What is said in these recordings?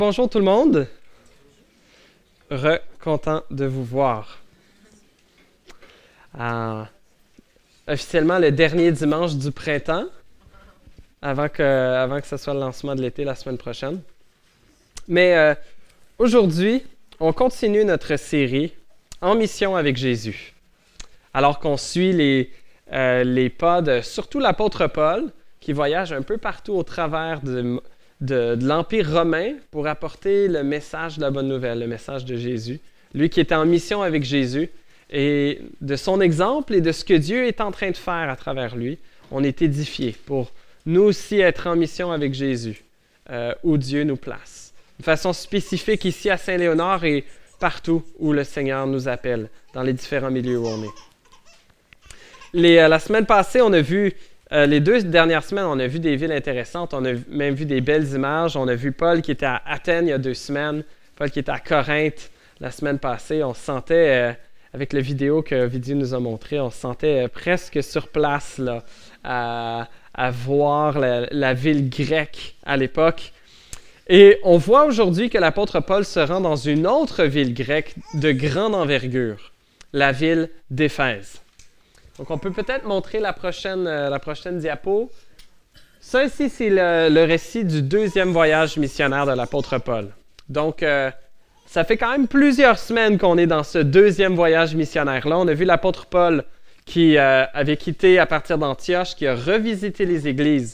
Bonjour tout le monde. Content de vous voir. Officiellement le dernier dimanche du printemps, avant que ce soit le lancement de l'été la semaine prochaine. Mais aujourd'hui, on continue notre série En mission avec Jésus. Alors qu'on suit les pas de surtout l'apôtre Paul, qui voyage un peu partout au travers de l'Empire romain pour apporter le message de la bonne nouvelle, le message de Jésus. Lui qui était en mission avec Jésus, et de son exemple et de ce que Dieu est en train de faire à travers lui, on est édifiés pour nous aussi être en mission avec Jésus, où Dieu nous place. De façon spécifique ici à Saint-Léonard et partout où le Seigneur nous appelle, dans les différents milieux où on est. La semaine passée, on a vu, les 2 dernières semaines, on a vu des villes intéressantes, on a même vu des belles images. On a vu Paul qui était à Athènes il y a 2 semaines, Paul qui était à Corinthe la semaine passée. On se sentait, avec la vidéo que Vidi nous a montrée, on se sentait presque sur place là, à voir la ville grecque à l'époque. Et on voit aujourd'hui que l'apôtre Paul se rend dans une autre ville grecque de grande envergure, la ville d'Éphèse. Donc, on peut peut-être montrer la prochaine diapo. Ça ici, c'est le récit du 2e voyage missionnaire de l'apôtre Paul. Donc, ça fait quand même plusieurs semaines qu'on est dans ce 2e voyage missionnaire-là. On a vu l'apôtre Paul qui avait quitté à partir d'Antioche, qui a revisité les églises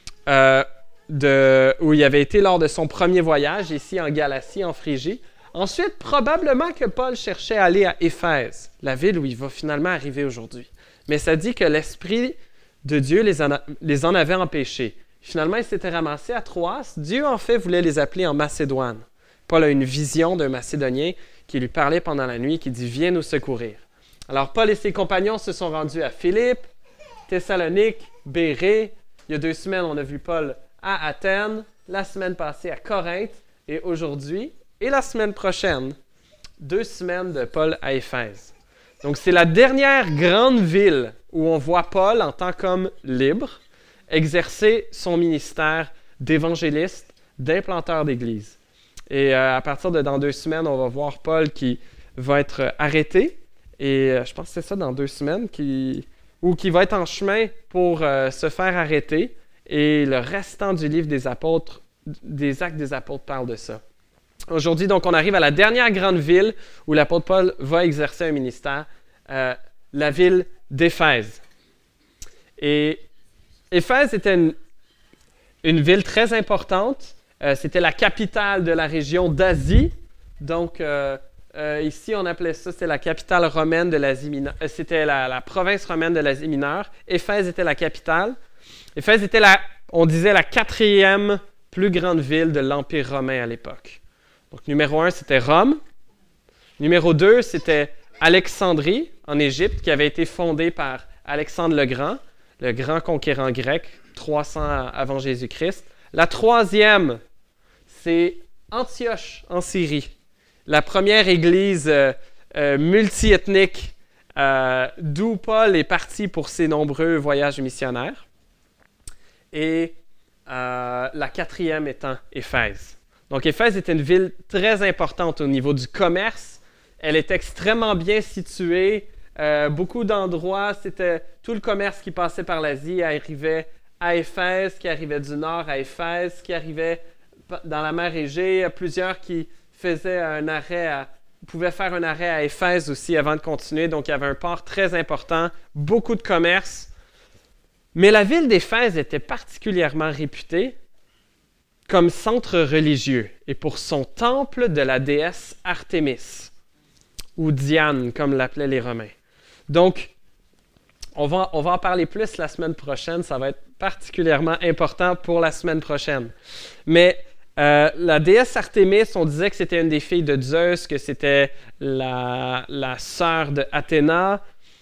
où il avait été lors de son premier voyage, ici en Galatie, en Phrygie. Ensuite, probablement que Paul cherchait à aller à Éphèse, la ville où il va finalement arriver aujourd'hui. Mais ça dit que l'Esprit de Dieu les en avait empêchés. Finalement, ils s'étaient ramassés à Troas. Dieu, en fait, voulait les appeler en Macédoine. Paul a une vision d'un Macédonien qui lui parlait pendant la nuit, qui dit « Viens nous secourir ». Alors, Paul et ses compagnons se sont rendus à Philippe, Thessalonique, Bérée. Il y a 2 semaines, on a vu Paul à Athènes, la semaine passée à Corinthe, et aujourd'hui, et la semaine prochaine, 2 semaines de Paul à Éphèse. Donc, c'est la dernière grande ville où on voit Paul, en tant qu'homme libre, exercer son ministère d'évangéliste, d'implanteur d'église. Et à partir de dans 2 semaines, on va voir Paul qui va être arrêté. Et je pense que c'est ça, dans 2 semaines, qui va être en chemin pour se faire arrêter. Et le restant du livre des Actes des Apôtres parle de ça. Aujourd'hui, donc, on arrive à la dernière grande ville où l'apôtre Paul va exercer un ministère, la ville d'Éphèse. Et Éphèse était une ville très importante. C'était la capitale de la région d'Asie. Donc, ici, on appelait ça, c'était la capitale romaine de l'Asie mineure. C'était la province romaine de l'Asie mineure. Éphèse était la capitale. Éphèse était, on disait, la 4e plus grande ville de l'Empire romain à l'époque. Donc, numéro 1, c'était Rome. Numéro 2, c'était Alexandrie, en Égypte, qui avait été fondée par Alexandre le grand conquérant grec, 300 avant Jésus-Christ. La 3e, c'est Antioche, en Syrie, la première église multiethnique d'où Paul est parti pour ses nombreux voyages missionnaires. Et la 4e étant Éphèse. Donc, Éphèse était une ville très importante au niveau du commerce. Elle est extrêmement bien située. Beaucoup d'endroits, c'était tout le commerce qui passait par l'Asie arrivait à Éphèse, qui arrivait du nord à Éphèse, qui arrivait dans la mer Égée. Plusieurs qui faisaient pouvaient faire un arrêt à Éphèse aussi avant de continuer. Donc, il y avait un port très important, beaucoup de commerce. Mais la ville d'Éphèse était particulièrement réputée comme centre religieux et pour son temple de la déesse Artémis, ou Diane, comme l'appelaient les Romains. Donc, on va en parler plus la semaine prochaine, ça va être particulièrement important pour la semaine prochaine. Mais la déesse Artémis, on disait que c'était une des filles de Zeus, que c'était la sœur de Athéna.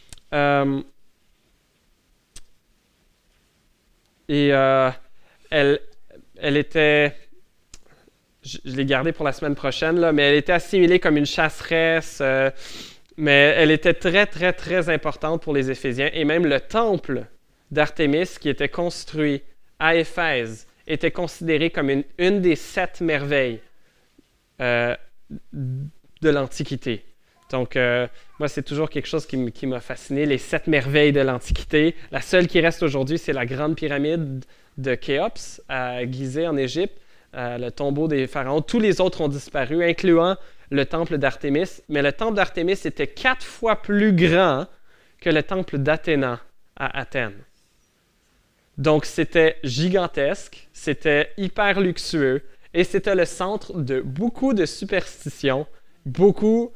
Elle était, je l'ai gardée pour la semaine prochaine, là, mais elle était assimilée comme une chasseresse, mais elle était très, très, très importante pour les Éphésiens. Et même le temple d'Artémis, qui était construit à Éphèse, était considéré comme une des 7 merveilles euh, de l'Antiquité. Donc, moi, c'est toujours quelque chose qui m'a fasciné, les 7 merveilles de l'Antiquité. La seule qui reste aujourd'hui, c'est la grande pyramide de Khéops, à Gizeh, en Égypte, le tombeau des pharaons. Tous les autres ont disparu, incluant le temple d'Artémis. Mais le temple d'Artémis était 4 fois plus grand que le temple d'Athéna à Athènes. Donc, c'était gigantesque, c'était hyper luxueux, et c'était le centre de beaucoup de superstitions, beaucoup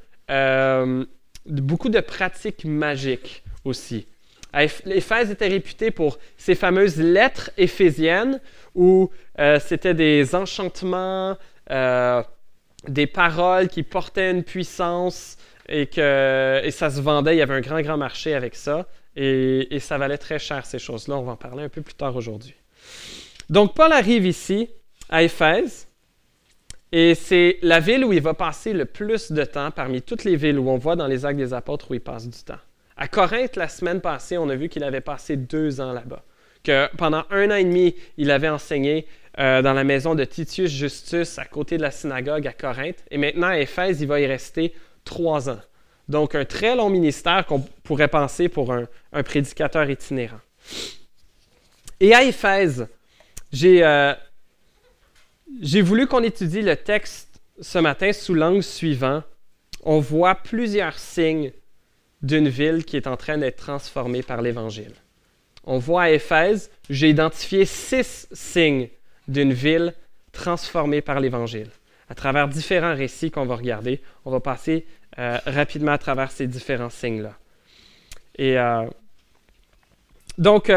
de pratiques magiques aussi. Éphèse était réputé pour ses fameuses lettres éphésiennes où c'était des enchantements, des paroles qui portaient une puissance et ça se vendait. Il y avait un grand, grand marché avec ça et ça valait très cher ces choses-là. On va en parler un peu plus tard aujourd'hui. Donc, Paul arrive ici à Éphèse. Et c'est la ville où il va passer le plus de temps parmi toutes les villes où on voit dans les Actes des Apôtres où il passe du temps. À Corinthe, la semaine passée, on a vu qu'il avait passé 2 ans là-bas. Que pendant 1 an et demi, il avait enseigné dans la maison de Titius Justus à côté de la synagogue à Corinthe. Et maintenant, à Éphèse, il va y rester 3 ans. Donc, un très long ministère qu'on pourrait penser pour un prédicateur itinérant. Et à Éphèse, j'ai voulu qu'on étudie le texte ce matin sous l'angle suivant. On voit plusieurs signes d'une ville qui est en train d'être transformée par l'Évangile. On voit à Éphèse, j'ai identifié 6 signes d'une ville transformée par l'Évangile. À travers différents récits qu'on va regarder, on va passer rapidement à travers ces différents signes-là. Et donc,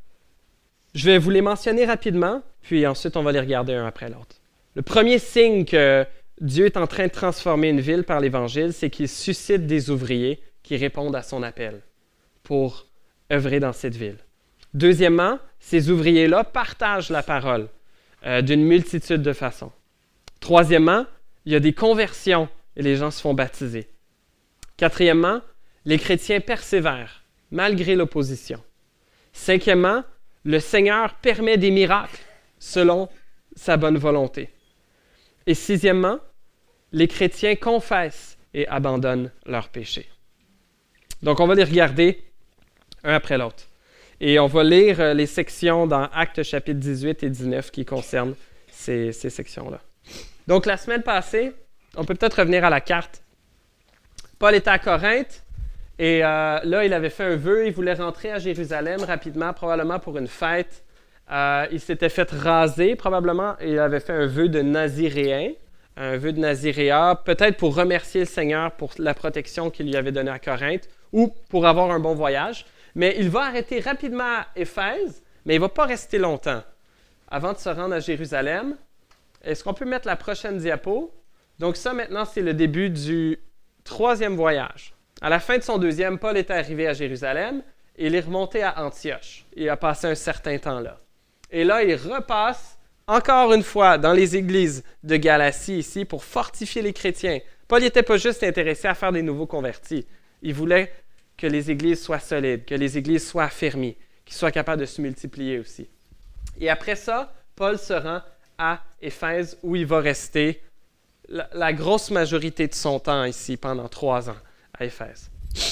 je vais vous les mentionner rapidement, puis ensuite on va les regarder un après l'autre. Le premier signe que Dieu est en train de transformer une ville par l'Évangile, c'est qu'il suscite des ouvriers qui répondent à son appel pour œuvrer dans cette ville. Deuxièmement, ces ouvriers-là partagent la parole d'une multitude de façons. Troisièmement, il y a des conversions et les gens se font baptiser. Quatrièmement, les chrétiens persévèrent malgré l'opposition. Cinquièmement, le Seigneur permet des miracles selon sa bonne volonté. Et sixièmement, les chrétiens confessent et abandonnent leurs péchés. Donc, on va les regarder un après l'autre. Et on va lire les sections dans Actes chapitre 18 et 19 qui concernent ces sections-là. Donc, la semaine passée, on peut peut-être revenir à la carte. Paul était à Corinthe et là, il avait fait un vœu. Il voulait rentrer à Jérusalem rapidement, probablement pour une fête. Il s'était fait raser, probablement. Il avait fait un vœu de naziréen, un vœu de naziréat, peut-être pour remercier le Seigneur pour la protection qu'il lui avait donnée à Corinthe ou pour avoir un bon voyage. Mais il va arrêter rapidement à Éphèse, mais il ne va pas rester longtemps. Avant de se rendre à Jérusalem, est-ce qu'on peut mettre la prochaine diapo? Donc ça, maintenant, c'est le début du 3e voyage. À la fin de son 2e, Paul était arrivé à Jérusalem et il est remonté à Antioche. Il a passé un certain temps là. Et là, il repasse encore une fois dans les églises de Galatie ici pour fortifier les chrétiens. Paul n'était pas juste intéressé à faire des nouveaux convertis. Il voulait que les églises soient solides, que les églises soient affermies, qu'ils soient capables de se multiplier aussi. Et après ça, Paul se rend à Éphèse où il va rester la grosse majorité de son temps ici pendant 3 ans à Éphèse.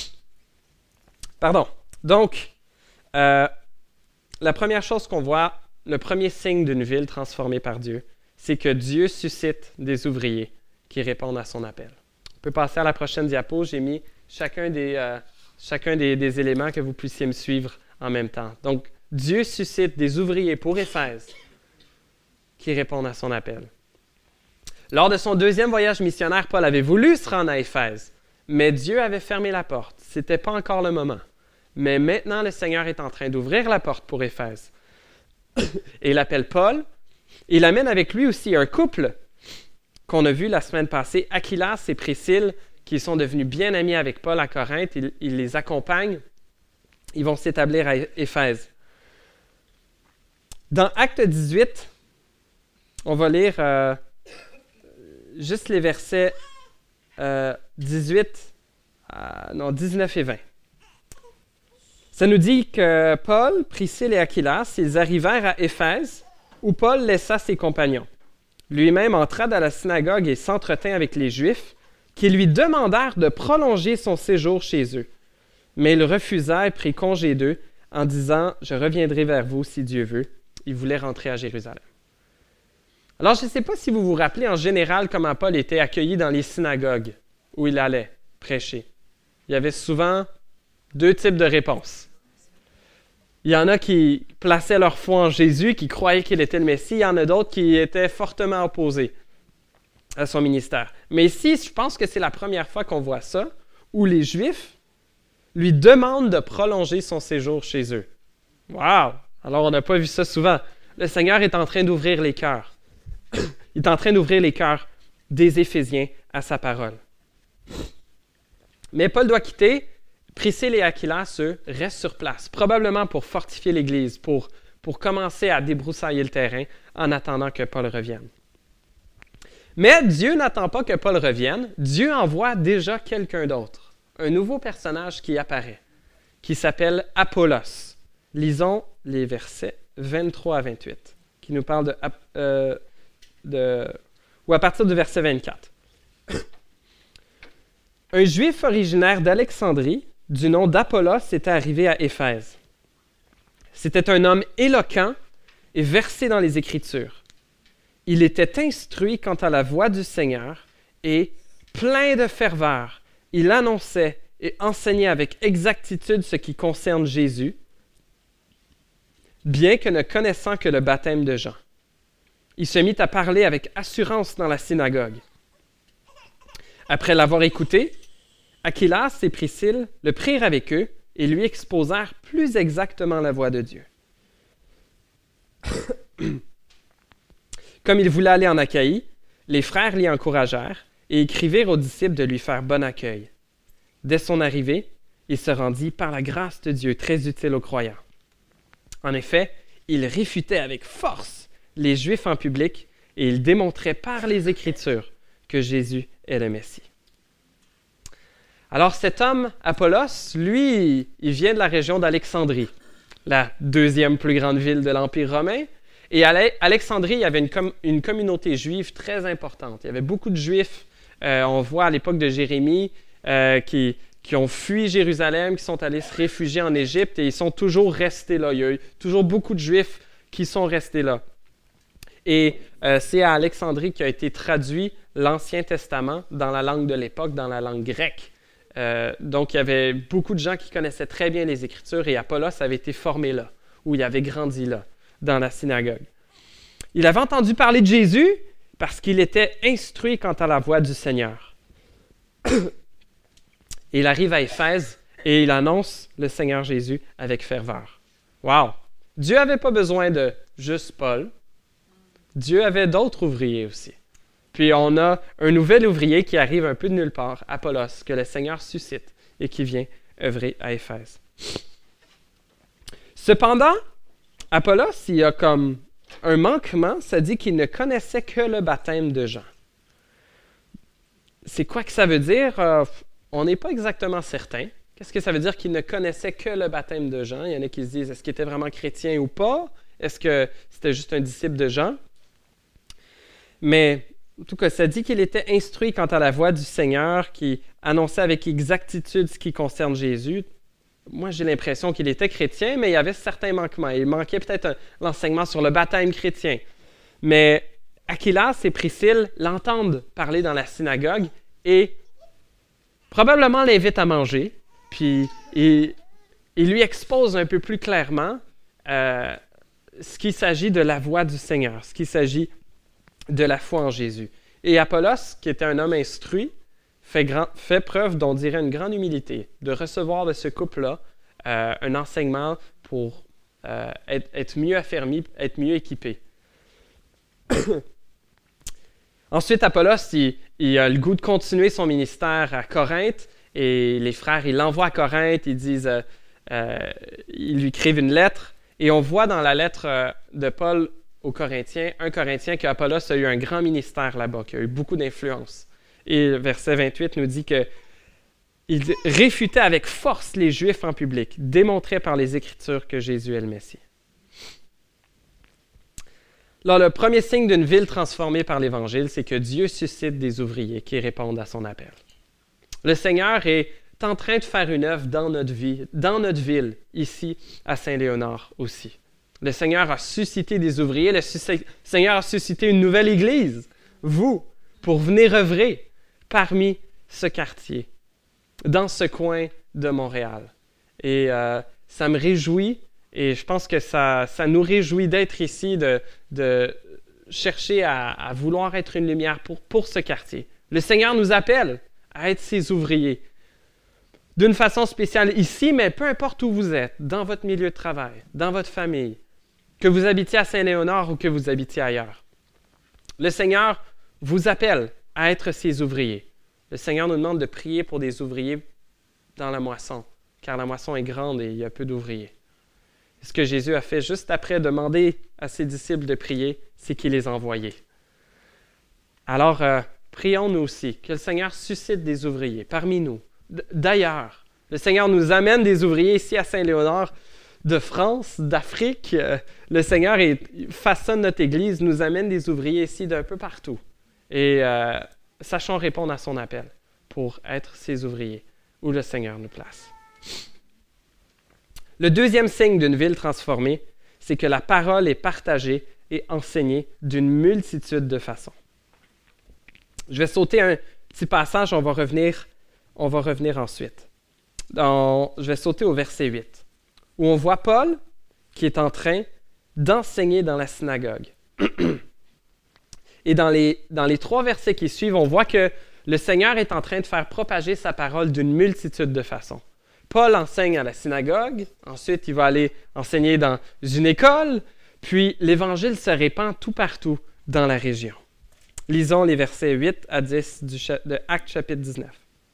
Pardon. Donc, la première chose qu'on voit, le premier signe d'une ville transformée par Dieu, c'est que Dieu suscite des ouvriers qui répondent à son appel. On peut passer à la prochaine diapo. J'ai mis chacun des éléments que vous puissiez me suivre en même temps. Donc, Dieu suscite des ouvriers pour Éphèse qui répondent à son appel. Lors de son 2e voyage missionnaire, Paul avait voulu se rendre à Éphèse, mais Dieu avait fermé la porte. Ce n'était pas encore le moment. Mais maintenant, le Seigneur est en train d'ouvrir la porte pour Éphèse. Et il appelle Paul. Il amène avec lui aussi un couple qu'on a vu la semaine passée, Aquilas et Priscille, qui sont devenus bien amis avec Paul à Corinthe. Il les accompagne. Ils vont s'établir à Éphèse. Dans Acte 18, on va lire juste les versets 19 et 20. Ça nous dit que Paul, Priscille et Aquilas, ils arrivèrent à Éphèse, où Paul laissa ses compagnons. lui-même entra dans la synagogue et s'entretint avec les Juifs, qui lui demandèrent de prolonger son séjour chez eux. Mais il refusa et prit congé d'eux en disant « Je reviendrai vers vous si Dieu veut ». Il voulait rentrer à Jérusalem. Alors, je ne sais pas si vous vous rappelez en général comment Paul était accueilli dans les synagogues où il allait prêcher. Il y avait souvent deux types de réponses. Il y en a qui plaçaient leur foi en Jésus, qui croyaient qu'il était le Messie. Il y en a d'autres qui étaient fortement opposés à son ministère. Mais ici, je pense que c'est la première fois qu'on voit ça, où les Juifs lui demandent de prolonger son séjour chez eux. Wow! Alors, on n'a pas vu ça souvent. Le Seigneur est en train d'ouvrir les cœurs. Il est en train d'ouvrir les cœurs des Éphésiens à sa parole. Mais Paul doit quitter. Priscille et Aquilas, eux, restent sur place, probablement pour fortifier l'Église, pour commencer à débroussailler le terrain en attendant que Paul revienne. Mais Dieu n'attend pas que Paul revienne. Dieu envoie déjà quelqu'un d'autre, un nouveau personnage qui apparaît, qui s'appelle Apollos. Lisons les versets 23 à 28, qui nous parlent ou à partir du verset 24. Un Juif originaire d'Alexandrie, du nom d'Apollos, était arrivé à Éphèse. C'était un homme éloquent et versé dans les Écritures. Il était instruit quant à la voie du Seigneur et, plein de ferveur, il annonçait et enseignait avec exactitude ce qui concerne Jésus, bien que ne connaissant que le baptême de Jean. Il se mit à parler avec assurance dans la synagogue. Après l'avoir écouté, Aquilas et Priscille le prirent avec eux et lui exposèrent plus exactement la voie de Dieu. Comme il voulait aller en Achaïe, les frères l'y encouragèrent et écrivirent aux disciples de lui faire bon accueil. Dès son arrivée, il se rendit par la grâce de Dieu très utile aux croyants. En effet, il réfutait avec force les Juifs en public et il démontrait par les Écritures que Jésus est le Messie. Alors cet homme, Apollos, lui, il vient de la région d'Alexandrie, la deuxième plus grande ville de l'Empire romain. Et à Alexandrie, il y avait une communauté juive très importante. Il y avait beaucoup de Juifs, on voit à l'époque de Jérémie, qui ont fui Jérusalem, qui sont allés se réfugier en Égypte et ils sont toujours restés là. Il y a eu toujours beaucoup de Juifs qui sont restés là. Et c'est à Alexandrie qu'a été traduit l'Ancien Testament dans la langue de l'époque, dans la langue grecque. Donc, il y avait beaucoup de gens qui connaissaient très bien les Écritures et Apollos avait été formé là, ou il avait grandi là, dans la synagogue. Il avait entendu parler de Jésus parce qu'il était instruit quant à la voie du Seigneur. Il arrive à Éphèse et il annonce le Seigneur Jésus avec ferveur. Wow! Dieu n'avait pas besoin de juste Paul. Dieu avait d'autres ouvriers aussi. Puis on a un nouvel ouvrier qui arrive un peu de nulle part, Apollos, que le Seigneur suscite et qui vient œuvrer à Éphèse. Cependant, Apollos, il y a comme un manquement, ça dit qu'il ne connaissait que le baptême de Jean. C'est quoi que ça veut dire? On n'est pas exactement certain. Qu'est-ce que ça veut dire qu'il ne connaissait que le baptême de Jean? Il y en a qui se disent, est-ce qu'il était vraiment chrétien ou pas? Est-ce que c'était juste un disciple de Jean? Mais en tout cas, ça dit qu'il était instruit quant à la voie du Seigneur, qui annonçait avec exactitude ce qui concerne Jésus. Moi, j'ai l'impression qu'il était chrétien, mais il y avait certains manquements. Il manquait peut-être l'enseignement sur le baptême chrétien. Mais Aquilas et Priscille l'entendent parler dans la synagogue et probablement l'invitent à manger. Puis il lui expose un peu plus clairement ce qu'il s'agit de la voie du Seigneur, ce qu'il s'agit de la foi en Jésus. Et Apollos, qui était un homme instruit, fait preuve, d'on dirait, une grande humilité, de recevoir de ce couple-là un enseignement pour être mieux affermi, être mieux équipé. Ensuite, Apollos, il a le goût de continuer son ministère à Corinthe, et les frères, ils l'envoient à Corinthe, ils lui écrivent une lettre, et on voit dans la lettre de Paul aux Corinthiens, 1 Corinthien, qu'Apollos a eu un grand ministère là-bas, qu'il a eu beaucoup d'influence. Et le verset 28 nous dit qu'il réfutait avec force les Juifs en public, démontrait par les Écritures que Jésus est le Messie. Alors, le premier signe d'une ville transformée par l'Évangile, c'est que Dieu suscite des ouvriers qui répondent à son appel. Le Seigneur est en train de faire une œuvre dans notre vie, dans notre ville, ici à Saint-Léonard aussi. Le Seigneur a suscité des ouvriers, le Seigneur a suscité une nouvelle Église, vous, pour venir œuvrer parmi ce quartier, dans ce coin de Montréal. Et ça me réjouit, et je pense que ça nous réjouit d'être ici, de chercher à vouloir être une lumière pour ce quartier. Le Seigneur nous appelle à être ses ouvriers, d'une façon spéciale ici, mais peu importe où vous êtes, dans votre milieu de travail, dans votre famille, que vous habitiez à Saint-Léonard ou que vous habitiez ailleurs. Le Seigneur vous appelle à être ses ouvriers. Le Seigneur nous demande de prier pour des ouvriers dans la moisson, car la moisson est grande et il y a peu d'ouvriers. Et ce que Jésus a fait juste après demander à ses disciples de prier, c'est qu'il les a envoyés. Alors, prions nous aussi, que le Seigneur suscite des ouvriers parmi nous, d'ailleurs. Le Seigneur nous amène des ouvriers ici à Saint-Léonard, de France, d'Afrique. Le Seigneur façonne notre Église, nous amène des ouvriers ici d'un peu partout. Et sachons répondre à son appel pour être ses ouvriers, où le Seigneur nous place. Le deuxième signe d'une ville transformée, c'est que la parole est partagée et enseignée d'une multitude de façons. Je vais sauter un petit passage, on va revenir ensuite. Je vais sauter au verset 8. Où on voit Paul qui est en train d'enseigner dans la synagogue. Et dans les 3 versets qui suivent, on voit que le Seigneur est en train de faire propager sa parole d'une multitude de façons. Paul enseigne à la synagogue, ensuite il va aller enseigner dans une école, puis l'Évangile se répand tout partout dans la région. Lisons les versets 8 à 10 de Actes chapitre 19.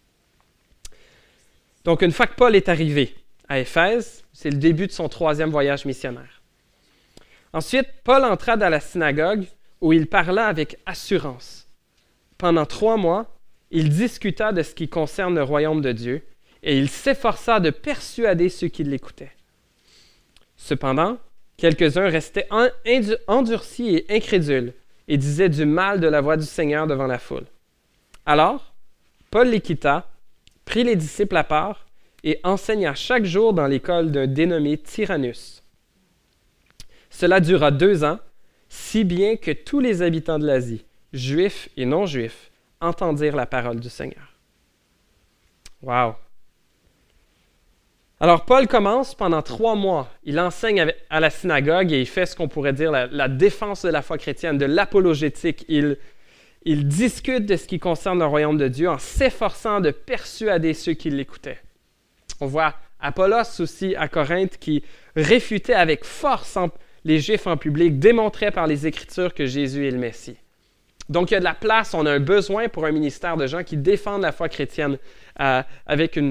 Donc une fois que Paul est arrivé à Éphèse, c'est le début de son 3e voyage missionnaire. Ensuite, Paul entra dans la synagogue où il parla avec assurance. Pendant 3 mois, il discuta de ce qui concerne le royaume de Dieu et il s'efforça de persuader ceux qui l'écoutaient. Cependant, quelques-uns restaient endurcis et incrédules et disaient du mal de la voix du Seigneur devant la foule. Alors, Paul les quitta, prit les disciples à part et enseigna chaque jour dans l'école d'un dénommé Tyrannus. Cela dura 2 ans, si bien que tous les habitants de l'Asie, juifs et non-juifs, entendirent la parole du Seigneur. Wow! Alors, Paul commence pendant 3 mois. Il enseigne à la synagogue et il fait ce qu'on pourrait dire la défense de la foi chrétienne, de l'apologétique. Il discute de ce qui concerne le royaume de Dieu en s'efforçant de persuader ceux qui l'écoutaient. On voit Apollos aussi à Corinthe qui réfutait avec force les Juifs en public, démontrait par les Écritures que Jésus est le Messie. Donc, il y a de la place, on a un besoin pour un ministère de gens qui défendent la foi chrétienne avec une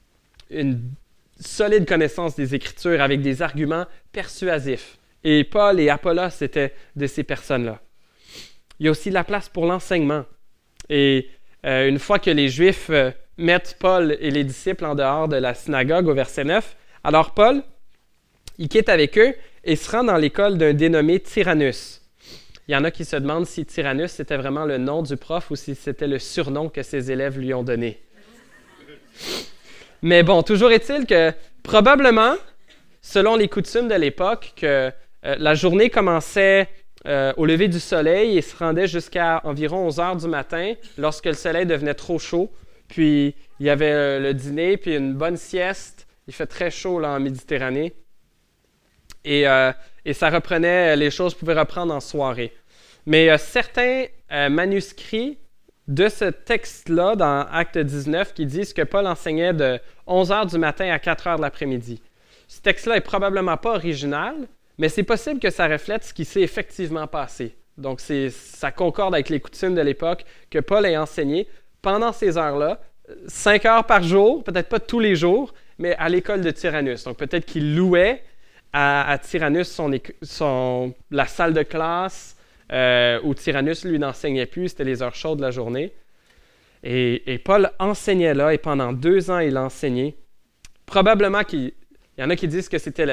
solide connaissance des Écritures, avec des arguments persuasifs. Et Paul et Apollos étaient de ces personnes-là. Il y a aussi de la place pour l'enseignement. Et une fois que les Juifs mettent Paul et les disciples en dehors de la synagogue au verset 9, alors Paul, il quitte avec eux et se rend dans l'école d'un dénommé Tyrannus. Il y en a qui se demandent si Tyrannus c'était vraiment le nom du prof ou si c'était le surnom que ses élèves lui ont donné. Mais bon, toujours est-il que probablement, selon les coutumes de l'époque, que la journée commençait au lever du soleil et se rendait jusqu'à environ 11 heures du matin lorsque le soleil devenait trop chaud. Puis il y avait le dîner, puis une bonne sieste. Il fait très chaud là en Méditerranée. Et ça reprenait, les choses pouvaient reprendre en soirée. Mais certains manuscrits de ce texte-là, dans Acte 19, qui disent que Paul enseignait de 11 heures du matin à 4 heures de l'après-midi. Ce texte-là n'est probablement pas original, mais c'est possible que ça reflète ce qui s'est effectivement passé. Donc, ça concorde avec les coutumes de l'époque que Paul ait enseigné pendant ces heures-là, 5 heures par jour, peut-être pas tous les jours, mais à l'école de Tyrannus. Donc, peut-être qu'il louait à Tyrannus la salle de classe où Tyrannus, lui, n'enseignait plus, c'était les heures chaudes de la journée. Et Paul enseignait là, et pendant 2 ans, il a enseigné. Probablement qu'il y en a qui disent que c'était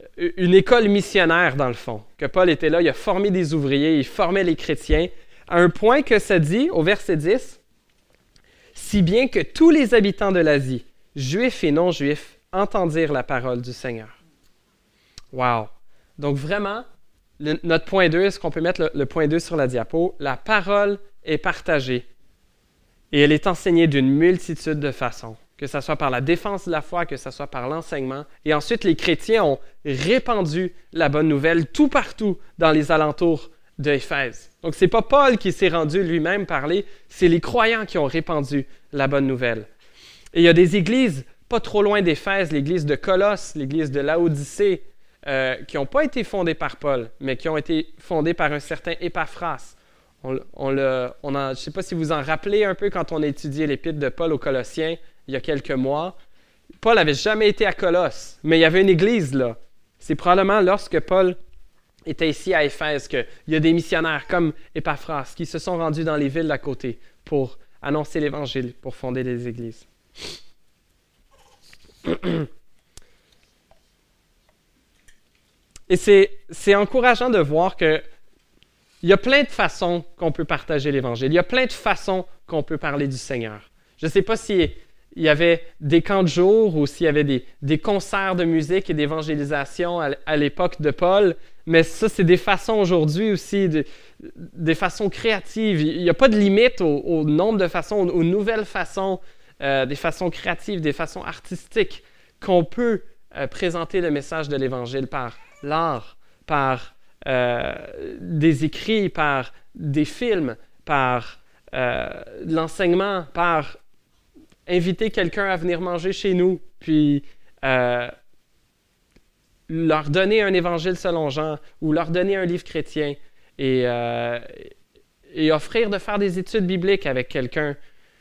une école missionnaire, dans le fond. Que Paul était là, il a formé des ouvriers, il formait les chrétiens, à un point que ça dit, au verset 10, « Si bien que tous les habitants de l'Asie, juifs et non-juifs, entendirent la parole du Seigneur. » Wow! Donc vraiment, notre point 2, est-ce qu'on peut mettre le point 2 sur la diapo? La parole est partagée et elle est enseignée d'une multitude de façons, que ce soit par la défense de la foi, que ce soit par l'enseignement. Et ensuite, les chrétiens ont répandu la bonne nouvelle tout partout dans les alentours d'Éphèse. Donc, ce n'est pas Paul qui s'est rendu lui-même parler, c'est les croyants qui ont répandu la bonne nouvelle. Et il y a des églises pas trop loin d'Éphèse, l'église de Colosse, l'église de Laodicée, qui n'ont pas été fondées par Paul, mais qui ont été fondées par un certain Épaphras. Je ne sais pas si vous en rappelez un peu quand on a étudié l'épître de Paul aux Colossiens il y a quelques mois. Paul n'avait jamais été à Colosse, mais il y avait une église là. C'est probablement lorsque Paul était ici à Éphèse qu'il y a des missionnaires comme Épaphras qui se sont rendus dans les villes d'à côté pour annoncer l'Évangile, pour fonder des églises. Et c'est encourageant de voir qu'il y a plein de façons qu'on peut partager l'Évangile. Il y a plein de façons qu'on peut parler du Seigneur. Je ne sais pas s'il y avait des camps de jour ou s'il y avait des concerts de musique et d'évangélisation à l'époque de Paul, mais ça, c'est des façons aujourd'hui aussi, des façons créatives. Il n'y a pas de limite au nombre de façons, aux nouvelles façons, des façons créatives, des façons artistiques qu'on peut présenter le message de l'Évangile par l'art, par des écrits, par des films, par l'enseignement, par inviter quelqu'un à venir manger chez nous, puis leur donner un évangile selon Jean ou leur donner un livre chrétien et offrir de faire des études bibliques avec quelqu'un.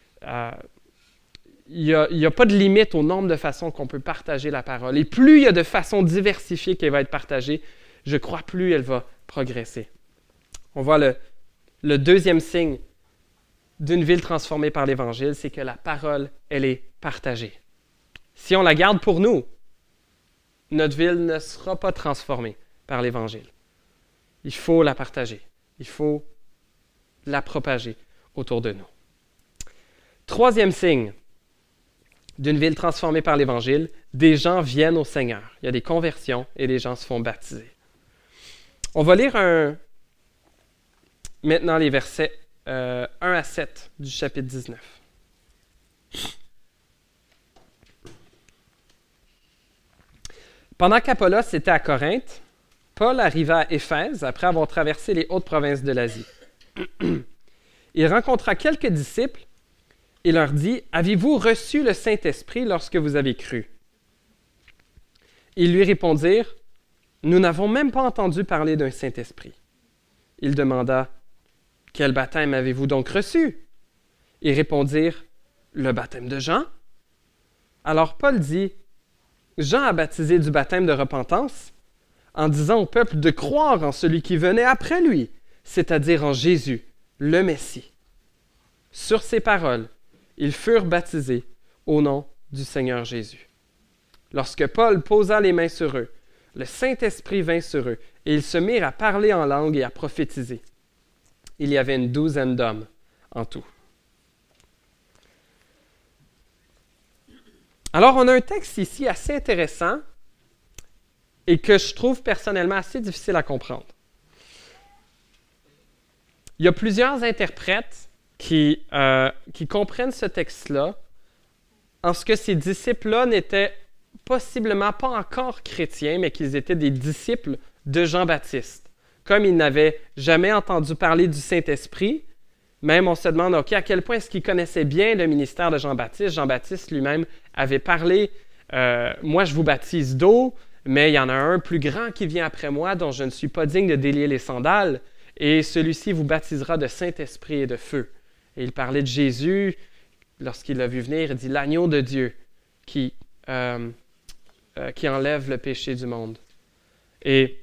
Il n'y a pas de limite au nombre de façons qu'on peut partager la parole. Et plus il y a de façons diversifiées qu'elle va être partagée, je crois plus elle va progresser. On voit le deuxième signe d'une ville transformée par l'Évangile, c'est que la parole, elle est partagée. Si on la garde pour nous, notre ville ne sera pas transformée par l'Évangile. Il faut la partager. Il faut la propager autour de nous. Troisième signe d'une ville transformée par l'Évangile, des gens viennent au Seigneur. Il y a des conversions et les gens se font baptiser. On va lire maintenant les versets 1 à 7 du chapitre 19. Pendant qu'Apollos était à Corinthe, Paul arriva à Éphèse après avoir traversé les hautes provinces de l'Asie. Il rencontra quelques disciples et leur dit « Avez-vous reçu le Saint-Esprit lorsque vous avez cru ?» Ils lui répondirent « Nous n'avons même pas entendu parler d'un Saint-Esprit. » Il demanda « Quel baptême avez-vous donc reçu ?» Ils répondirent « Le baptême de Jean. » Alors Paul dit « Jean a baptisé du baptême de repentance en disant au peuple de croire en celui qui venait après lui, c'est-à-dire en Jésus, le Messie. » Sur ces paroles, ils furent baptisés au nom du Seigneur Jésus. Lorsque Paul posa les mains sur eux, le Saint-Esprit vint sur eux, et ils se mirent à parler en langue et à prophétiser. Il y avait une 12aine d'hommes en tout. Alors, on a un texte ici assez intéressant et que je trouve personnellement assez difficile à comprendre. Il y a plusieurs interprètes qui comprennent ce texte-là en ce que ces disciples-là n'étaient possiblement pas encore chrétiens, mais qu'ils étaient des disciples de Jean-Baptiste. Comme ils n'avaient jamais entendu parler du Saint-Esprit, même on se demande, OK, à quel point est-ce qu'ils connaissaient bien le ministère de Jean-Baptiste? Jean-Baptiste lui-même avait parlé, moi je vous baptise d'eau, mais il y en a un plus grand qui vient après moi, dont je ne suis pas digne de délier les sandales, et celui-ci vous baptisera de Saint-Esprit et de feu. Et il parlait de Jésus, lorsqu'il l'a vu venir, il dit l'agneau de Dieu qui enlève le péché du monde. Et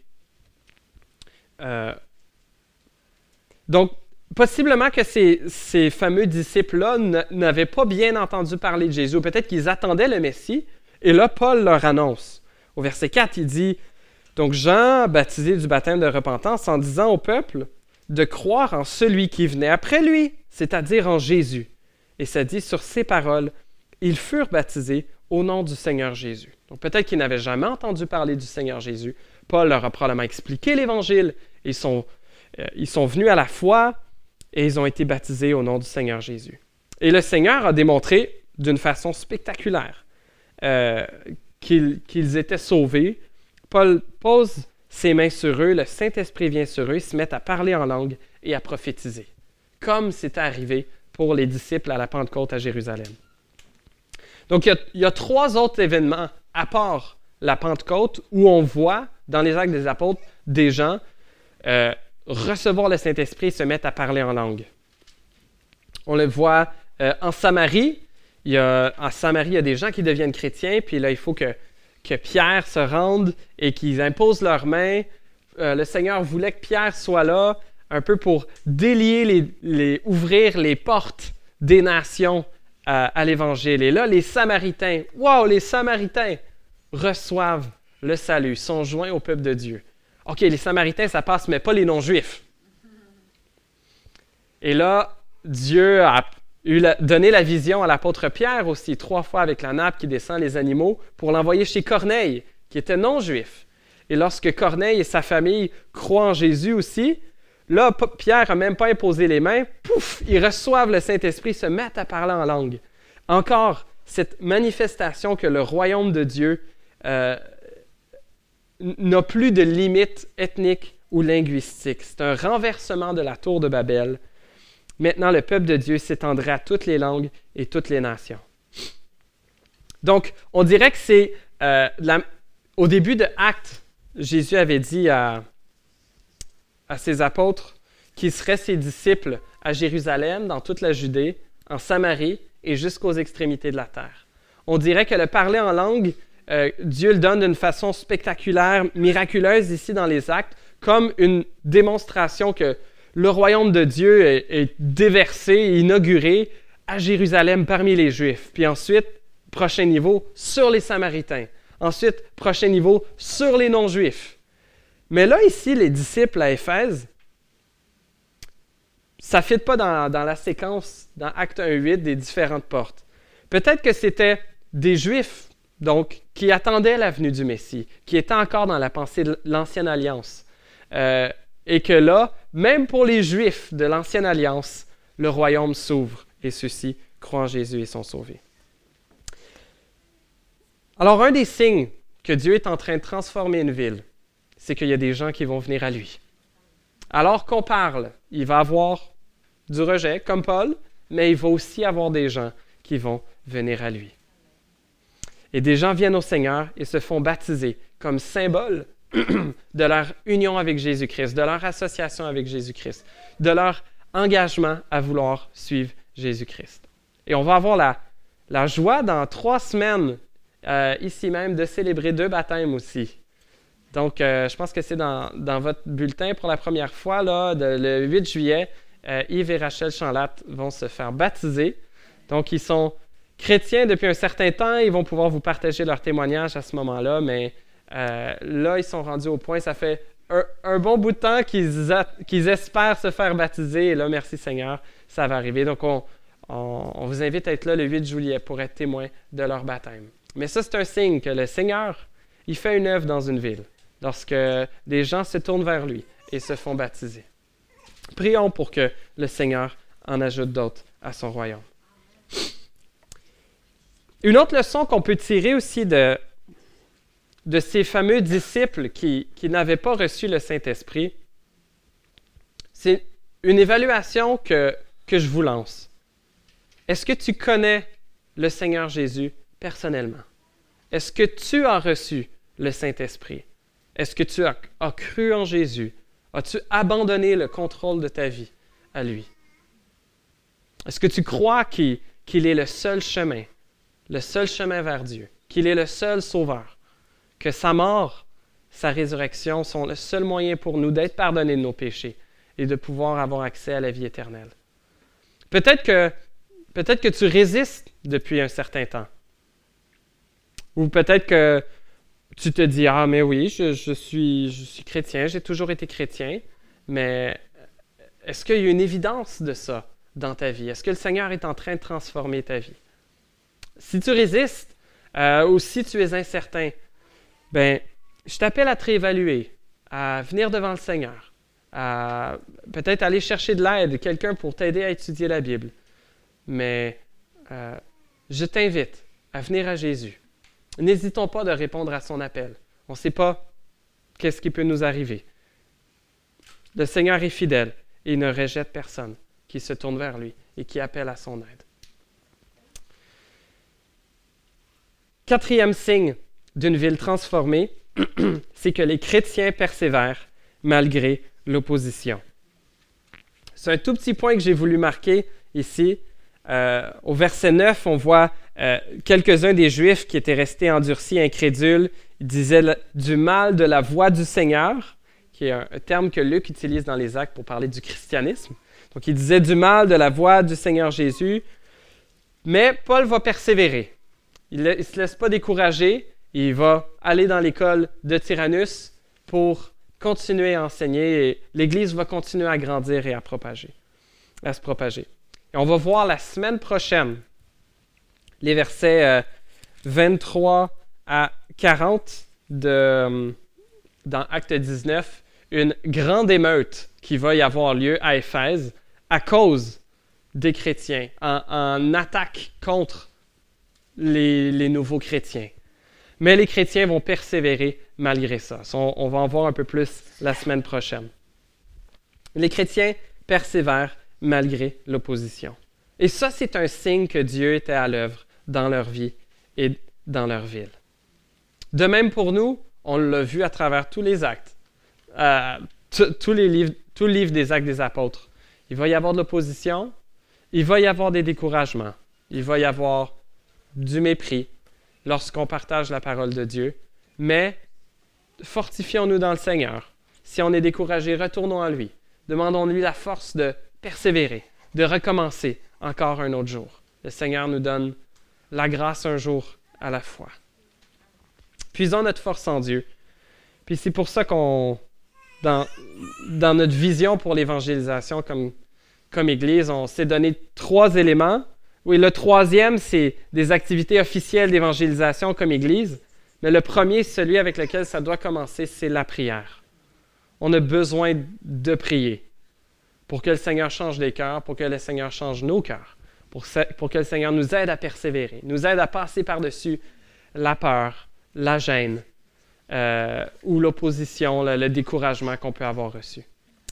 donc, possiblement que ces fameux disciples-là n'avaient pas bien entendu parler de Jésus, ou peut-être qu'ils attendaient le Messie, et là, Paul leur annonce. Au verset 4, il dit Donc Jean baptisait du baptême de repentance en disant au peuple de croire en celui qui venait après lui, c'est-à-dire en Jésus. Et ça dit, sur ces paroles, ils furent baptisés au nom du Seigneur Jésus. Donc peut-être qu'ils n'avaient jamais entendu parler du Seigneur Jésus. Paul leur a probablement expliqué l'Évangile. Ils sont venus à la foi et ils ont été baptisés au nom du Seigneur Jésus. Et le Seigneur a démontré d'une façon spectaculaire qu'ils étaient sauvés. Paul pose ses mains sur eux, le Saint-Esprit vient sur eux, ils se mettent à parler en langue et à prophétiser, comme c'était arrivé pour les disciples à la Pentecôte à Jérusalem. Donc, il y a 3 autres événements à part la Pentecôte où on voit dans les Actes des Apôtres des gens recevoir le Saint-Esprit et se mettre à parler en langue. On le voit en Samarie. Il y a des gens qui deviennent chrétiens, puis là, il faut que Pierre se rende et qu'ils imposent leurs mains. Le Seigneur voulait que Pierre soit là, un peu pour délier, ouvrir les portes des nations à l'Évangile. Et là, les Samaritains reçoivent le salut, sont joints au peuple de Dieu. OK, les Samaritains, ça passe, mais pas les non-juifs. Et là, Dieu a donné la vision à l'apôtre Pierre aussi, 3 fois avec la nappe qui descend les animaux, pour l'envoyer chez Corneille, qui était non-juif. Et lorsque Corneille et sa famille croient en Jésus aussi, là, Pierre n'a même pas imposé les mains, pouf, ils reçoivent le Saint-Esprit, se mettent à parler en langue. Encore, cette manifestation que le royaume de Dieu n'a plus de limites ethniques ou linguistiques. C'est un renversement de la tour de Babel. Maintenant, le peuple de Dieu s'étendra à toutes les langues et toutes les nations. Donc, on dirait que c'est au début de Actes, Jésus avait dit à ses apôtres qu'ils seraient ses disciples à Jérusalem, dans toute la Judée, en Samarie et jusqu'aux extrémités de la terre. On dirait que le parler en langue, Dieu le donne d'une façon spectaculaire, miraculeuse ici dans les Actes, comme une démonstration que le royaume de Dieu est déversé, inauguré à Jérusalem parmi les Juifs. Puis ensuite, prochain niveau, sur les Samaritains. Ensuite, prochain niveau, sur les non-Juifs. Mais là, ici, les disciples à Éphèse, ça ne fit pas dans la séquence, dans Acte 1.8, des différentes portes. Peut-être que c'était des Juifs, donc, qui attendaient la venue du Messie, qui étaient encore dans la pensée de l'Ancienne Alliance. Et que là, même pour les Juifs de l'Ancienne Alliance, le royaume s'ouvre et ceux-ci croient en Jésus et sont sauvés. Alors, un des signes que Dieu est en train de transformer une ville, c'est qu'il y a des gens qui vont venir à lui. Alors qu'on parle, il va y avoir du rejet, comme Paul, mais il va aussi avoir des gens qui vont venir à lui. Et des gens viennent au Seigneur et se font baptiser comme symbole de leur union avec Jésus-Christ, de leur association avec Jésus-Christ, de leur engagement à vouloir suivre Jésus-Christ. Et on va avoir la joie dans 3 semaines, ici même, de célébrer 2 baptêmes aussi. Donc, je pense que c'est dans votre bulletin pour la première fois, là, le 8 juillet, Yves et Rachel Chanlat vont se faire baptiser. Donc, ils sont chrétiens depuis un certain temps, ils vont pouvoir vous partager leur témoignage à ce moment-là, mais là, ils sont rendus au point, ça fait un bon bout de temps qu'ils espèrent se faire baptiser, et là, merci Seigneur, ça va arriver. Donc, on vous invite à être là le 8 juillet pour être témoin de leur baptême. Mais ça, c'est un signe que le Seigneur, il fait une œuvre dans une ville, lorsque des gens se tournent vers lui et se font baptiser. Prions pour que le Seigneur en ajoute d'autres à son royaume. Une autre leçon qu'on peut tirer aussi de ces fameux disciples qui n'avaient pas reçu le Saint-Esprit, c'est une évaluation que je vous lance. Est-ce que tu connais le Seigneur Jésus personnellement? Est-ce que tu as reçu le Saint-Esprit? Est-ce que tu as cru en Jésus? As-tu abandonné le contrôle de ta vie à lui? Est-ce que tu crois qu'il est le seul chemin vers Dieu, qu'il est le seul sauveur, que sa mort, sa résurrection sont le seul moyen pour nous d'être pardonnés de nos péchés et de pouvoir avoir accès à la vie éternelle? Peut-être que tu résistes depuis un certain temps. Ou peut-être que tu te dis, ah, mais oui, je suis chrétien, j'ai toujours été chrétien, mais est-ce qu'il y a une évidence de ça dans ta vie? Est-ce que le Seigneur est en train de transformer ta vie? Si tu résistes ou si tu es incertain, ben, je t'appelle à te réévaluer, à venir devant le Seigneur, à peut-être aller chercher de l'aide, quelqu'un pour t'aider à étudier la Bible. Mais je t'invite à venir à Jésus. N'hésitons pas de répondre à son appel. On ne sait pas qu'est-ce qui peut nous arriver. Le Seigneur est fidèle et il ne rejette personne qui se tourne vers lui et qui appelle à son aide. Quatrième signe d'une ville transformée, c'est que les chrétiens persévèrent malgré l'opposition. C'est un tout petit point que j'ai voulu marquer ici. Au verset 9, on voit quelques-uns des Juifs qui étaient restés endurcis, incrédules. Ils disaient du mal de la voix du Seigneur, qui est un terme que Luc utilise dans les Actes pour parler du christianisme. Donc, ils disaient du mal de la voix du Seigneur Jésus. Mais Paul va persévérer. Il ne se laisse pas décourager. Il va aller dans l'école de Tyrannus pour continuer à enseigner et l'Église va continuer à grandir et à se propager. Et on va voir la semaine prochaine les versets 23 à 40 dans Acte 19, une grande émeute qui va y avoir lieu à Éphèse à cause des chrétiens, en attaque contre les nouveaux chrétiens. Mais les chrétiens vont persévérer malgré ça. On va en voir un peu plus la semaine prochaine. Les chrétiens persévèrent malgré l'opposition. Et ça, c'est un signe que Dieu était à l'œuvre dans leur vie et dans leur ville. De même pour nous, on l'a vu à travers tous les actes, tout le livre des Actes des Apôtres. Il va y avoir de l'opposition, il va y avoir des découragements, il va y avoir du mépris lorsqu'on partage la parole de Dieu, mais fortifions-nous dans le Seigneur. Si on est découragé, retournons à lui. Demandons-lui la force de persévérer, de recommencer encore un autre jour. Le Seigneur nous donne la grâce un jour à la fois. Puisons notre force en Dieu. Puis c'est pour ça qu'on, dans notre vision pour l'évangélisation comme Église, on s'est donné 3 éléments. Oui, le 3e, c'est des activités officielles d'évangélisation comme Église. Mais le premier, celui avec lequel ça doit commencer, c'est la prière. On a besoin de prier pour que le Seigneur change les cœurs, pour que le Seigneur change nos cœurs, pour que le Seigneur nous aide à persévérer, nous aide à passer par-dessus la peur, la gêne ou l'opposition, le découragement qu'on peut avoir reçu.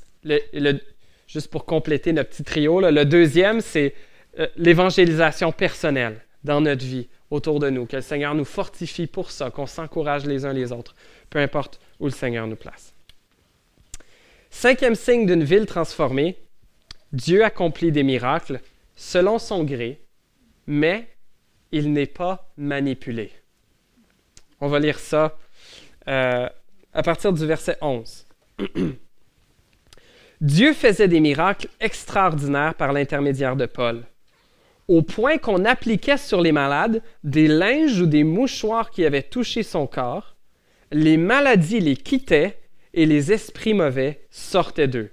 Juste pour compléter notre petit trio, le deuxième, c'est l'évangélisation personnelle dans notre vie, autour de nous, que le Seigneur nous fortifie pour ça, qu'on s'encourage les uns les autres, peu importe où le Seigneur nous place. 5e signe d'une ville transformée, Dieu accomplit des miracles selon son gré, mais il n'est pas manipulé. On va lire ça à partir du verset 11. Dieu faisait des miracles extraordinaires par l'intermédiaire de Paul, au point qu'on appliquait sur les malades des linges ou des mouchoirs qui avaient touché son corps, les maladies les quittaient et les esprits mauvais sortaient d'eux.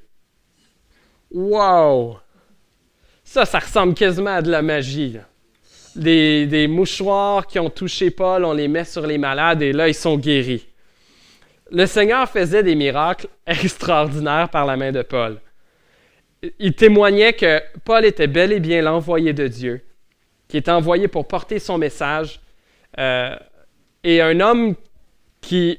Wow! Ça ressemble quasiment à de la magie, là. Des mouchoirs qui ont touché Paul, on les met sur les malades et là, ils sont guéris. Le Seigneur faisait des miracles extraordinaires par la main de Paul. Il témoignait que Paul était bel et bien l'envoyé de Dieu, qui était envoyé pour porter son message, et un homme qui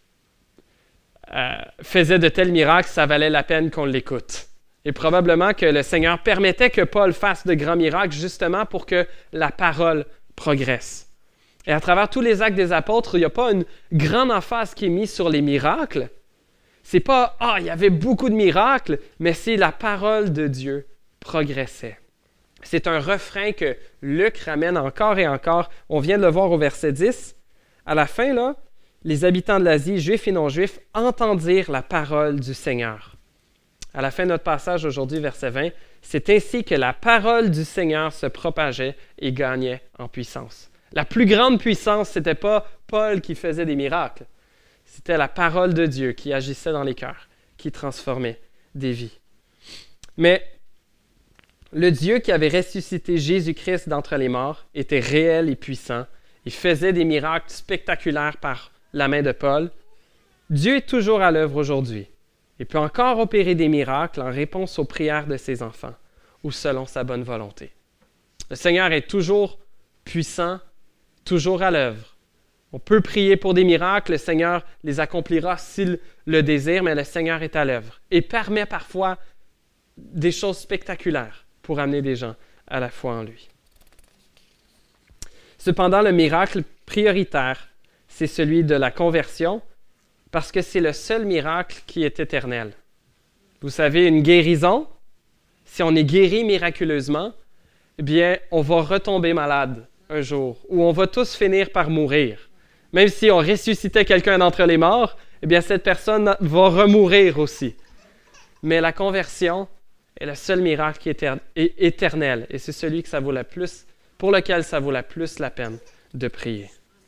faisait de tels miracles, ça valait la peine qu'on l'écoute. Et probablement que le Seigneur permettait que Paul fasse de grands miracles justement pour que la parole progresse. Et à travers tous les actes des apôtres, il n'y a pas une grande emphase qui est mise sur les miracles. C'est pas « il y avait beaucoup de miracles », mais c'est la parole de Dieu progressait. C'est un refrain que Luc ramène encore et encore. On vient de le voir au verset 10. À la fin, là, les habitants de l'Asie, juifs et non-juifs, entendirent la parole du Seigneur. À la fin de notre passage aujourd'hui, verset 20, c'est ainsi que la parole du Seigneur se propageait et gagnait en puissance. La plus grande puissance, ce n'était pas Paul qui faisait des miracles. C'était la parole de Dieu qui agissait dans les cœurs, qui transformait des vies. Mais le Dieu qui avait ressuscité Jésus-Christ d'entre les morts était réel et puissant. Il faisait des miracles spectaculaires par la main de Paul. Dieu est toujours à l'œuvre aujourd'hui. Il peut encore opérer des miracles en réponse aux prières de ses enfants ou selon sa bonne volonté. Le Seigneur est toujours puissant, toujours à l'œuvre. On peut prier pour des miracles, le Seigneur les accomplira s'il le désire, mais le Seigneur est à l'œuvre et permet parfois des choses spectaculaires pour amener des gens à la foi en lui. Cependant, le miracle prioritaire, c'est celui de la conversion, parce que c'est le seul miracle qui est éternel. Vous savez, une guérison, si on est guéri miraculeusement, eh bien, on va retomber malade un jour, ou on va tous finir par mourir. Même si on ressuscitait quelqu'un d'entre les morts, eh bien, cette personne va remourir aussi. Mais la conversion est le seul miracle qui est éternel, et c'est celui que ça vaut pour lequel ça vaut la plus la peine de prier.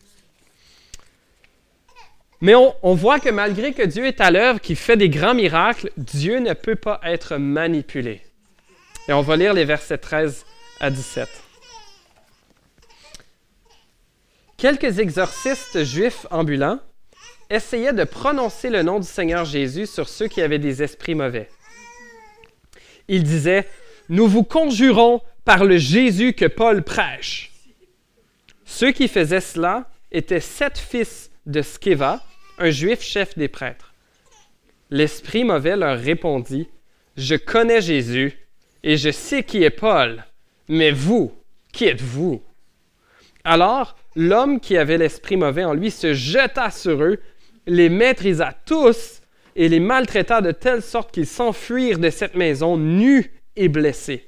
Mais on voit que malgré que Dieu est à l'œuvre, qu'il fait des grands miracles, Dieu ne peut pas être manipulé. Et on va lire les versets 13 à 17. Quelques exorcistes juifs ambulants essayaient de prononcer le nom du Seigneur Jésus sur ceux qui avaient des esprits mauvais. Ils disaient « Nous vous conjurons par le Jésus que Paul prêche. » Ceux qui faisaient cela étaient 7 fils de Sceva, un juif chef des prêtres. L'esprit mauvais leur répondit « Je connais Jésus et je sais qui est Paul, mais vous, qui êtes-vous? » Alors, l'homme qui avait l'esprit mauvais en lui se jeta sur eux, les maîtrisa tous et les maltraita de telle sorte qu'ils s'enfuirent de cette maison nus et blessés.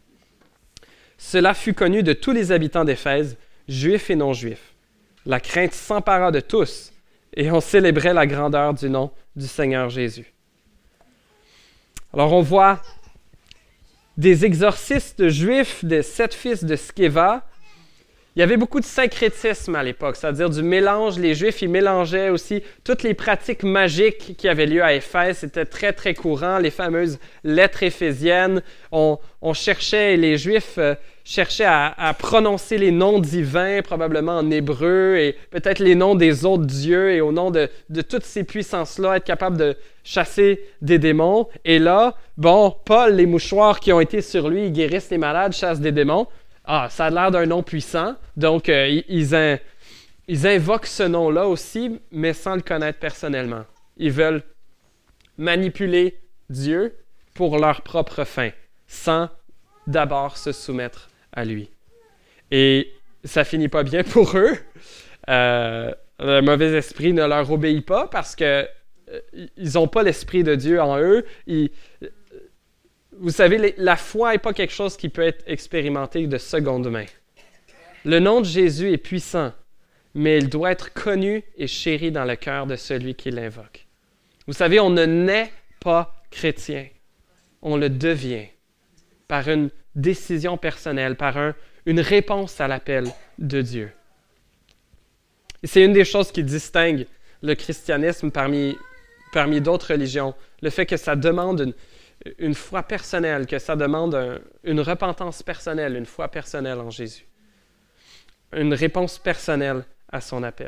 Cela fut connu de tous les habitants d'Éphèse, juifs et non-juifs. La crainte s'empara de tous, et on célébrait la grandeur du nom du Seigneur Jésus. Alors on voit des exorcistes juifs des 7 fils de Sceva. Il y avait beaucoup de syncrétisme à l'époque, c'est-à-dire du mélange. Les Juifs, ils mélangeaient aussi toutes les pratiques magiques qui avaient lieu à Éphèse. C'était très, très courant, les fameuses lettres éphésiennes. On cherchait, les Juifs cherchaient à prononcer les noms divins, probablement en hébreu, et peut-être les noms des autres dieux, et au nom de toutes ces puissances-là, être capable de chasser des démons. Et là, Paul, les mouchoirs qui ont été sur lui, ils guérissent les malades, chassent des démons. Ah, ça a l'air d'un nom puissant, donc ils invoquent ce nom-là aussi, mais sans le connaître personnellement. Ils veulent manipuler Dieu pour leur propre fin, sans d'abord se soumettre à lui. Et ça finit pas bien pour eux. Le mauvais esprit ne leur obéit pas parce que ils n'ont pas l'esprit de Dieu en eux. Vous savez, la foi n'est pas quelque chose qui peut être expérimenté de seconde main. Le nom de Jésus est puissant, mais il doit être connu et chéri dans le cœur de celui qui l'invoque. Vous savez, on ne naît pas chrétien. On le devient par une décision personnelle, par une réponse à l'appel de Dieu. Et c'est une des choses qui distingue le christianisme parmi d'autres religions, le fait que ça demande une foi personnelle, que ça demande une repentance personnelle, une foi personnelle en Jésus. Une réponse personnelle à son appel.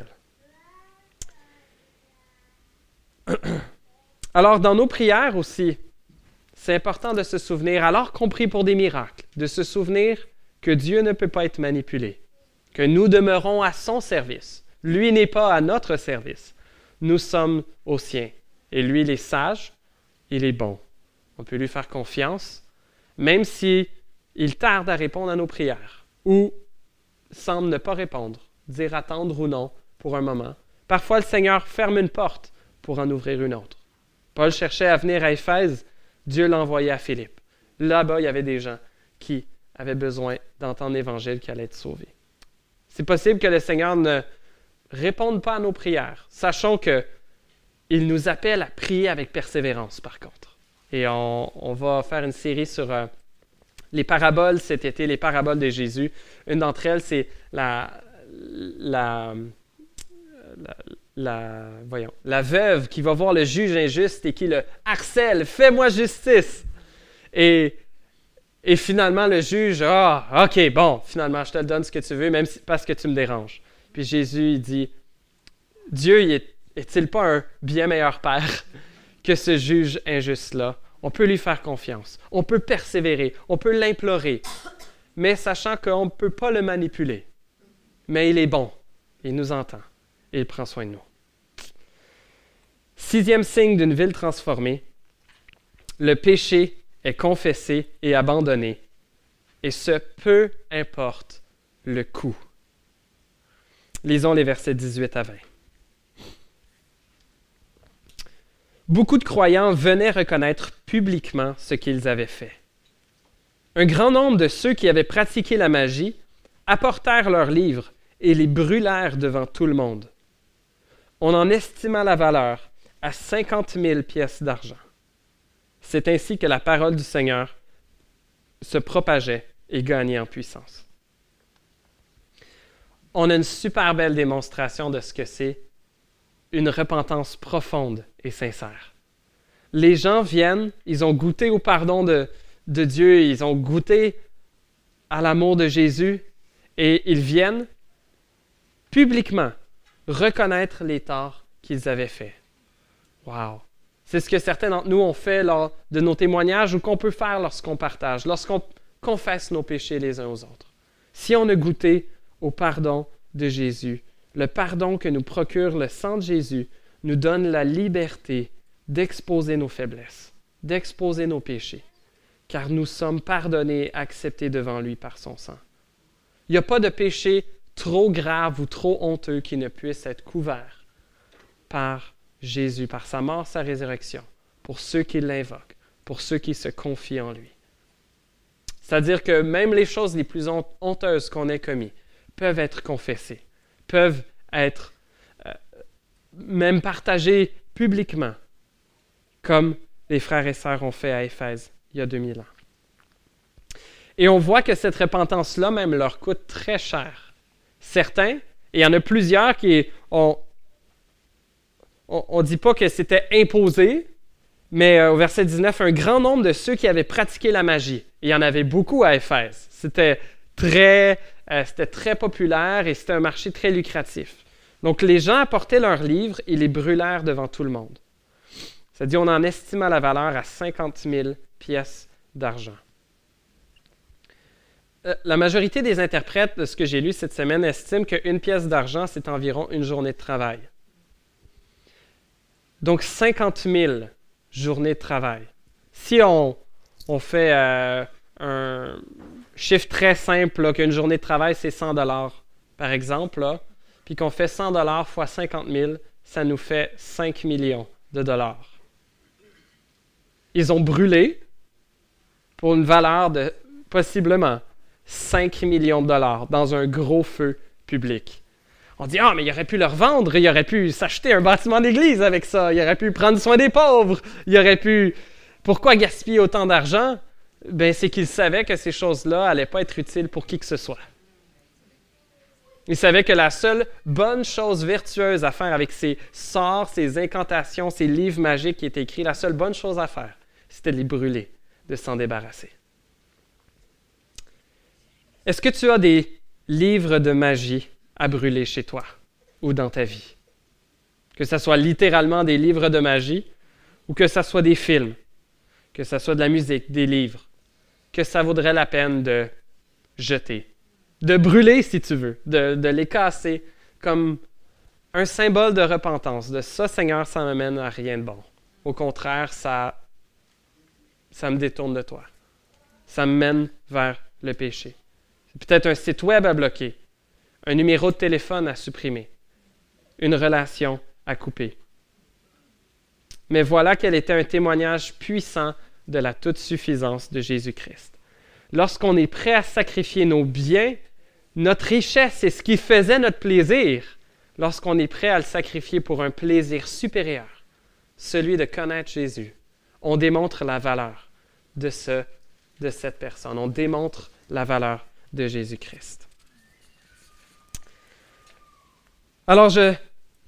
Alors, dans nos prières aussi, c'est important de se souvenir, alors qu'on prie pour des miracles, de se souvenir que Dieu ne peut pas être manipulé, que nous demeurons à son service. Lui n'est pas à notre service. Nous sommes au sien. Et lui, il est sage, il est bon. On peut lui faire confiance, même s'il tarde à répondre à nos prières ou semble ne pas répondre, dire attendre ou non pour un moment. Parfois, le Seigneur ferme une porte pour en ouvrir une autre. Paul cherchait à venir à Éphèse, Dieu l'a envoyé à Philippe. Là-bas, il y avait des gens qui avaient besoin d'entendre l'Évangile qui allait être sauvés. C'est possible que le Seigneur ne réponde pas à nos prières. Sachons qu'il nous appelle à prier avec persévérance, par contre. Et on va faire une série sur les paraboles cet été, les paraboles de Jésus. Une d'entre elles, c'est la veuve qui va voir le juge injuste et qui le harcèle. « Fais-moi justice! » Et finalement, le juge, « Ah, OK, bon, finalement, je te donne ce que tu veux, même parce que tu me déranges. » Puis Jésus, il dit, « Dieu, est-il pas un bien meilleur père que ce juge injuste-là? On peut lui faire confiance, on peut persévérer, on peut l'implorer, mais sachant qu'on ne peut pas le manipuler. Mais il est bon, il nous entend et il prend soin de nous. » 6e signe d'une ville transformée, le péché est confessé et abandonné, et ce, peu importe le coût. Lisons les versets 18 à 20. Beaucoup de croyants venaient reconnaître publiquement ce qu'ils avaient fait. Un grand nombre de ceux qui avaient pratiqué la magie apportèrent leurs livres et les brûlèrent devant tout le monde. On en estima la valeur à 50 000 pièces d'argent. C'est ainsi que la parole du Seigneur se propageait et gagnait en puissance. On a une super belle démonstration de ce que c'est une repentance profonde et sincère. Les gens viennent, ils ont goûté au pardon de Dieu, ils ont goûté à l'amour de Jésus et ils viennent publiquement reconnaître les torts qu'ils avaient faits. Wow! C'est ce que certains d'entre nous ont fait lors de nos témoignages ou qu'on peut faire lorsqu'on partage, lorsqu'on confesse nos péchés les uns aux autres. Si on a goûté au pardon de Jésus, le pardon que nous procure le sang de Jésus nous donne la liberté d'exposer nos faiblesses, d'exposer nos péchés, car nous sommes pardonnés et acceptés devant lui par son sang. Il n'y a pas de péché trop grave ou trop honteux qui ne puisse être couvert par Jésus, par sa mort, sa résurrection, pour ceux qui l'invoquent, pour ceux qui se confient en lui. C'est-à-dire que même les choses les plus honteuses qu'on ait commises peuvent être confessées, peuvent être même partagées publiquement, comme les frères et sœurs ont fait à Éphèse il y a 2000 ans. Et on voit que cette repentance-là même leur coûte très cher. Certains, et il y en a plusieurs qui ont... On ne dit pas que c'était imposé, mais au verset 19, un grand nombre de ceux qui avaient pratiqué la magie. Et il y en avait beaucoup à Éphèse. C'était très populaire et c'était un marché très lucratif. Donc les gens apportaient leurs livres et les brûlèrent devant tout le monde. C'est-à-dire on en estima la valeur à 50 000 pièces d'argent. La majorité des interprètes de ce que j'ai lu cette semaine estiment qu'une pièce d'argent, c'est environ une journée de travail. Donc, 50 000 journées de travail. Si on fait un chiffre très simple, là, qu'une journée de travail, c'est 100 $, par exemple, là, puis qu'on fait 100 $ fois 50 000, ça nous fait 5 millions de dollars. Ils ont brûlé pour une valeur de, possiblement, 5 millions de dollars dans un gros feu public. On dit « Ah, mais il aurait pu le revendre, il aurait pu s'acheter un bâtiment d'église avec ça, il aurait pu prendre soin des pauvres, il aurait pu... » Pourquoi gaspiller autant d'argent? Ben, c'est qu'il savait que ces choses-là n'allaient pas être utiles pour qui que ce soit. Il savait que la seule bonne chose vertueuse à faire avec ces sorts, ces incantations, ces livres magiques qui étaient écrits, la seule bonne chose à faire, c'était de les brûler, de s'en débarrasser. Est-ce que tu as des livres de magie à brûler chez toi ou dans ta vie? Que ce soit littéralement des livres de magie ou que ce soit des films, que ce soit de la musique, des livres, que ça vaudrait la peine de jeter, de brûler si tu veux, de les casser comme un symbole de repentance, de ça, Seigneur, ça ne m'amène à rien de bon. Au contraire, ça me détourne de toi. Ça me mène vers le péché. C'est peut-être un site web à bloquer, un numéro de téléphone à supprimer, une relation à couper. Mais voilà quel était un témoignage puissant de la toute-suffisance de Jésus-Christ. Lorsqu'on est prêt à sacrifier nos biens, notre richesse et ce qui faisait notre plaisir, lorsqu'on est prêt à le sacrifier pour un plaisir supérieur, celui de connaître Jésus, on démontre la valeur de cette personne. On démontre la valeur de Jésus-Christ. Alors, je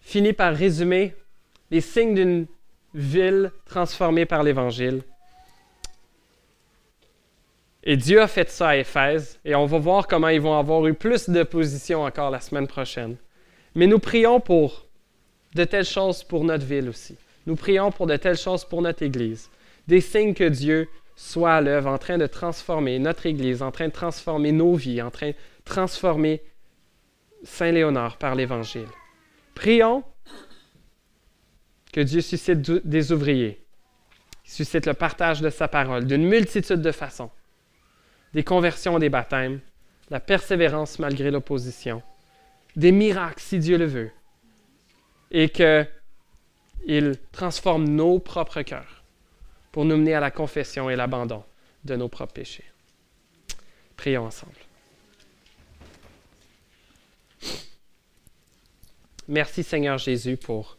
finit par résumer les signes d'une ville transformée par l'Évangile. Et Dieu a fait ça à Éphèse, et on va voir comment ils vont avoir eu plus d'opposition encore la semaine prochaine. Mais nous prions pour de telles choses pour notre ville aussi. Nous prions pour de telles choses pour notre Église. Des signes que Dieu soit à l'œuvre, en train de transformer notre Église, en train de transformer nos vies, en train de transformer Saint-Léonard par l'Évangile. Prions que Dieu suscite des ouvriers, suscite le partage de sa parole d'une multitude de façons. Des conversions, des baptêmes, la persévérance malgré l'opposition, des miracles si Dieu le veut, et qu'il transforme nos propres cœurs pour nous mener à la confession et l'abandon de nos propres péchés. Prions ensemble. Merci Seigneur Jésus pour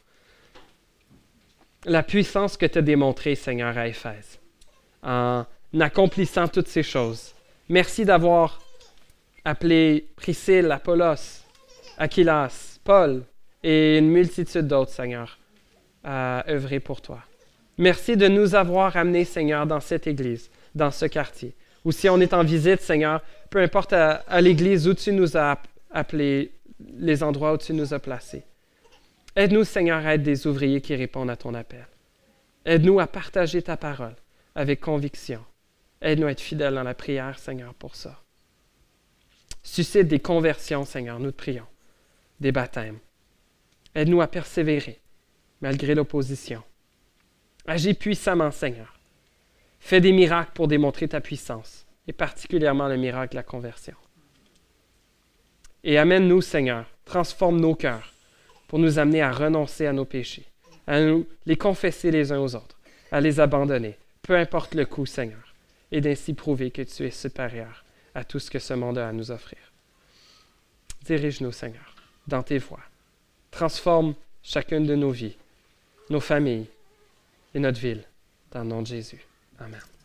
la puissance que tu as démontrée, Seigneur, à Éphèse, en accomplissant toutes ces choses. Merci d'avoir appelé Priscille, Apollos, Aquilas, Paul et une multitude d'autres, Seigneur, à œuvrer pour toi. Merci de nous avoir amenés, Seigneur, dans cette église, dans ce quartier. Ou si on est en visite, Seigneur, peu importe à l'église où tu nous as appelés, les endroits où tu nous as placés. Aide-nous, Seigneur, à être des ouvriers qui répondent à ton appel. Aide-nous à partager ta parole avec conviction. Aide-nous à être fidèles dans la prière, Seigneur, pour ça. Suscite des conversions, Seigneur, nous te prions, des baptêmes. Aide-nous à persévérer, malgré l'opposition. Agis puissamment, Seigneur. Fais des miracles pour démontrer ta puissance, et particulièrement le miracle de la conversion. Et amène-nous, Seigneur, transforme nos cœurs pour nous amener à renoncer à nos péchés, à nous les confesser les uns aux autres, à les abandonner, peu importe le coût, Seigneur, et d'ainsi prouver que tu es supérieur à tout ce que ce monde a à nous offrir. Dirige-nous, Seigneur, dans tes voies. Transforme chacune de nos vies, nos familles et notre ville, dans le nom de Jésus. Amen.